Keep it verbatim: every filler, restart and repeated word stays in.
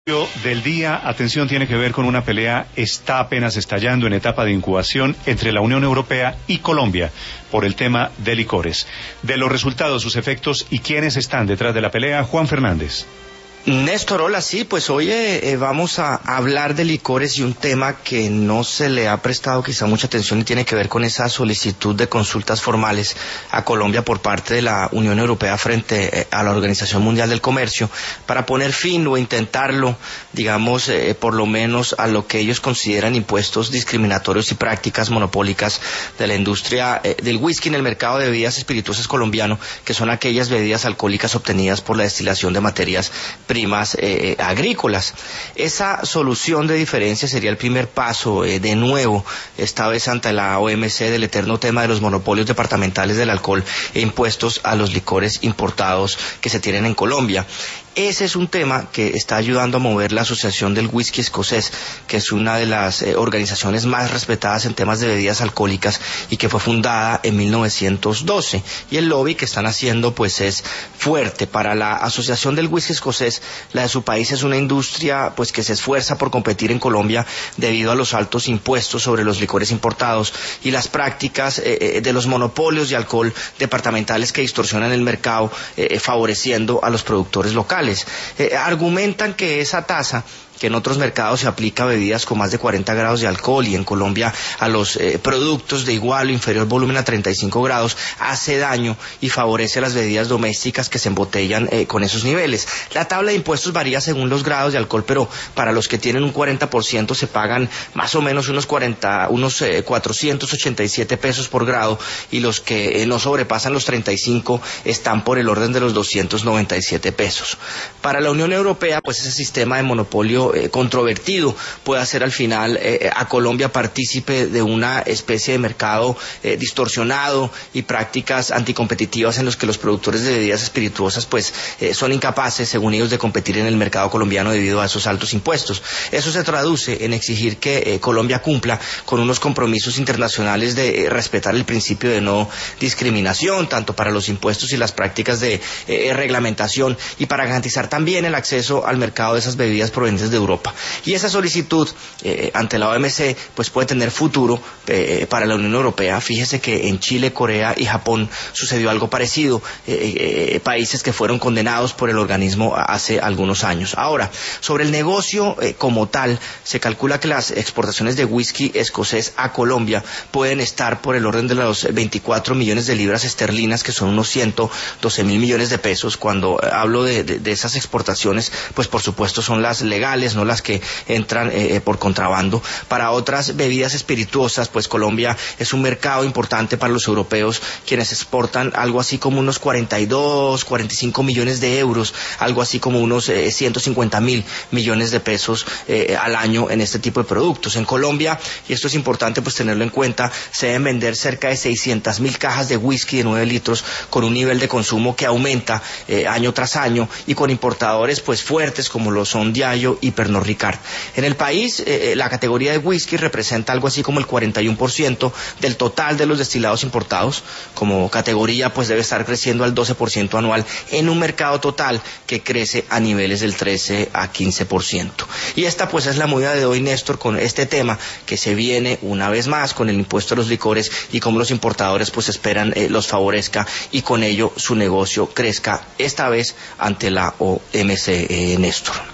Del día, atención, tiene que ver con una pelea, está apenas estallando en etapa de incubación entre la Unión Europea y Colombia por el tema de licores. De los resultados, sus efectos y quiénes están detrás de la pelea, Juan Fernández. Néstor, hola, sí, pues hoy eh, vamos a hablar de licores y un tema que no se le ha prestado quizá mucha atención y tiene que ver con esa solicitud de consultas formales a Colombia por parte de la Unión Europea frente eh, a la Organización Mundial del Comercio para poner fin o intentarlo, digamos, eh, por lo menos a lo que ellos consideran impuestos discriminatorios y prácticas monopólicas de la industria eh, del whisky en el mercado de bebidas espirituosas colombiano, que son aquellas bebidas alcohólicas obtenidas por la destilación de materias primas eh, agrícolas. Esa solución de diferencia sería el primer paso, eh, de nuevo, esta vez ante la O M C, del eterno tema de los monopolios departamentales del alcohol e impuestos a los licores importados que se tienen en Colombia. Ese es un tema que está ayudando a mover la Asociación del Whisky Escocés, que es una de las eh, organizaciones más respetadas en temas de bebidas alcohólicas y que fue fundada en mil novecientos doce. Y el lobby que están haciendo pues es fuerte. Para la Asociación del Whisky Escocés, la de su país es una industria pues que se esfuerza por competir en Colombia debido a los altos impuestos sobre los licores importados y las prácticas eh, de los monopolios de alcohol departamentales que distorsionan el mercado, eh, favoreciendo a los productores locales. Eh, argumentan que esa tasa, que en otros mercados se aplica a bebidas con más de cuarenta grados de alcohol y en Colombia a los eh, productos de igual o inferior volumen a treinta y cinco grados, hace daño y favorece a las bebidas domésticas que se embotellan eh, con esos niveles. La tabla de impuestos varía según los grados de alcohol, pero para los que tienen un cuarenta por ciento se pagan más o menos unos cuarenta, unos eh, cuatrocientos ochenta y siete pesos por grado, y los que eh, no sobrepasan los treinta y cinco están por el orden de los doscientos noventa y siete pesos. Para la Unión Europea, pues ese sistema de monopolio Eh, controvertido puede hacer al final eh, a Colombia partícipe de una especie de mercado eh, distorsionado y prácticas anticompetitivas en los que los productores de bebidas espirituosas pues eh, son incapaces, según ellos, de competir en el mercado colombiano debido a esos altos impuestos. Eso se traduce en exigir que eh, Colombia cumpla con unos compromisos internacionales de eh, respetar el principio de no discriminación, tanto para los impuestos y las prácticas de eh, reglamentación, y para garantizar también el acceso al mercado de esas bebidas provenientes de Europa. Y esa solicitud eh, ante la O M C pues puede tener futuro eh, para la Unión Europea. Fíjese que en Chile, Corea y Japón sucedió algo parecido, eh, eh, países que fueron condenados por el organismo hace algunos años. Ahora, sobre el negocio eh, como tal, se calcula que las exportaciones de whisky escocés a Colombia pueden estar por el orden de los veinticuatro millones de libras esterlinas, que son unos ciento doce mil millones de pesos. Cuando eh, hablo de, de, de esas exportaciones, pues por supuesto son las legales, no las que entran eh, por contrabando. Para otras bebidas espirituosas, pues Colombia es un mercado importante para los europeos, quienes exportan algo así como unos cuarenta y dos, cuarenta y cinco millones de euros, algo así como unos eh, ciento cincuenta mil millones de pesos eh, al año en este tipo de productos. En Colombia, y esto es importante pues tenerlo en cuenta, se deben vender cerca de seiscientas mil cajas de whisky de nueve litros con un nivel de consumo que aumenta eh, año tras año, y con importadores pues fuertes como lo son Diageo y Pernod Ricard. En el país, eh, la categoría de whisky representa algo así como el cuarenta y uno por ciento del total de los destilados importados. Como categoría, pues debe estar creciendo al doce por ciento anual en un mercado total que crece a niveles del trece a quince por ciento. Y esta pues es la movida de hoy, Néstor, con este tema que se viene una vez más con el impuesto a los licores y cómo los importadores pues esperan eh, los favorezca y con ello su negocio crezca, esta vez ante la O M C, eh, Néstor.